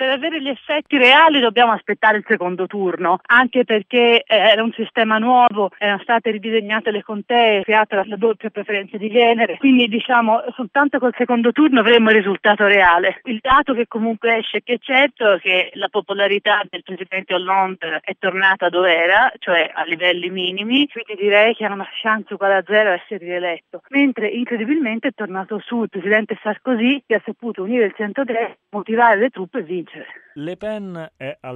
Per avere gli effetti reali dobbiamo aspettare il secondo turno, anche perché era un sistema nuovo, erano state ridisegnate le contee, creata la doppia preferenza di genere, quindi soltanto col secondo turno avremo il risultato reale. Il dato che comunque esce che è certo è che la popolarità del presidente Hollande è tornata dove era, cioè a livelli minimi, quindi direi che ha una chance uguale a zero a essere rieletto, mentre incredibilmente è tornato su il presidente Sarkozy, che ha saputo unire il centrodestra, motivare le truppe e vincere. Le Pen è al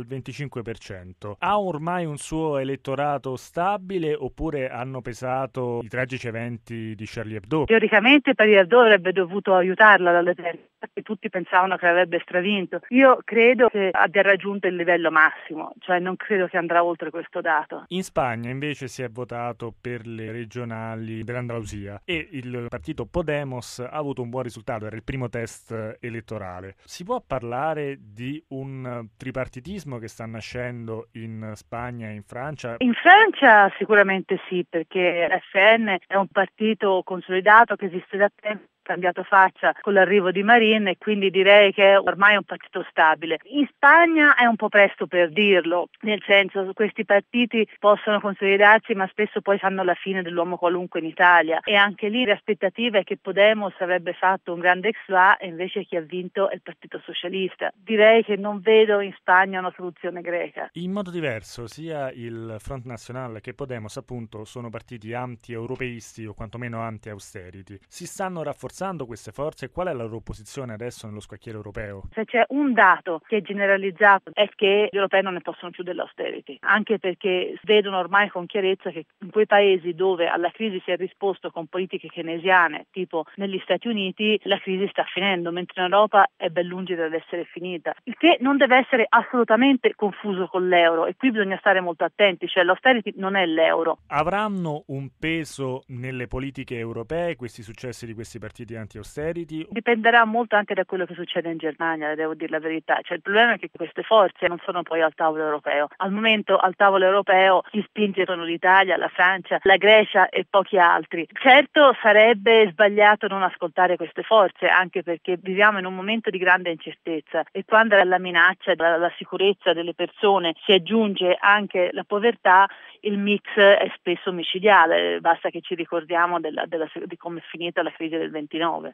25%. Ha ormai un suo elettorato stabile oppure hanno pesato i tragici eventi di Charlie Hebdo? Teoricamente Charlie Hebdo avrebbe dovuto aiutarla dalle Pen, perché tutti pensavano che avrebbe stravinto. Io credo che abbia raggiunto il livello massimo, cioè non credo che andrà oltre questo dato. In Spagna invece si è votato per le regionali dell'Andalusia e il partito Podemos ha avuto un buon risultato, era il primo test elettorale. Si può parlare di un tripartitismo che sta nascendo in Spagna e in Francia? In Francia sicuramente sì, perché l'FN è un partito consolidato che esiste da tempo, cambiato faccia con l'arrivo di Marín e quindi direi che è ormai un partito stabile. In Spagna è un po' presto per dirlo, nel senso che questi partiti possono consolidarsi ma spesso poi fanno la fine dell'uomo qualunque in Italia e anche lì l'aspettativa è che Podemos avrebbe fatto un grande exploit e invece chi ha vinto è il Partito Socialista. Direi che non vedo in Spagna una soluzione greca. In modo diverso, sia il Front National che Podemos appunto sono partiti anti-europeisti o quantomeno anti-austerity. Si stanno rafforzando queste forze? Qual è la loro posizione adesso nello scacchiere europeo? Se c'è un dato che è generalizzato è che gli europei non ne possono più dell'austerity, anche perché vedono ormai con chiarezza che in quei paesi dove alla crisi si è risposto con politiche keynesiane, tipo negli Stati Uniti, la crisi sta finendo, mentre in Europa è ben lungi dall'essere finita. Il che non deve essere assolutamente confuso con l'euro e qui bisogna stare molto attenti, cioè l'austerity non è l'euro. Avranno un peso nelle politiche europee questi successi di questi partiti anti-austerity? Dipenderà molto anche da quello che succede in Germania, devo dire la verità. Cioè, il problema è che queste forze non sono poi al tavolo europeo. Al momento al tavolo europeo chi spinge sono l'Italia, la Francia, la Grecia e pochi altri. Certo sarebbe sbagliato non ascoltare queste forze, anche perché viviamo in un momento di grande incertezza e quando alla minaccia della sicurezza delle persone si aggiunge anche la povertà, il mix è spesso micidiale. Basta che ci ricordiamo di come è finita la crisi del 29.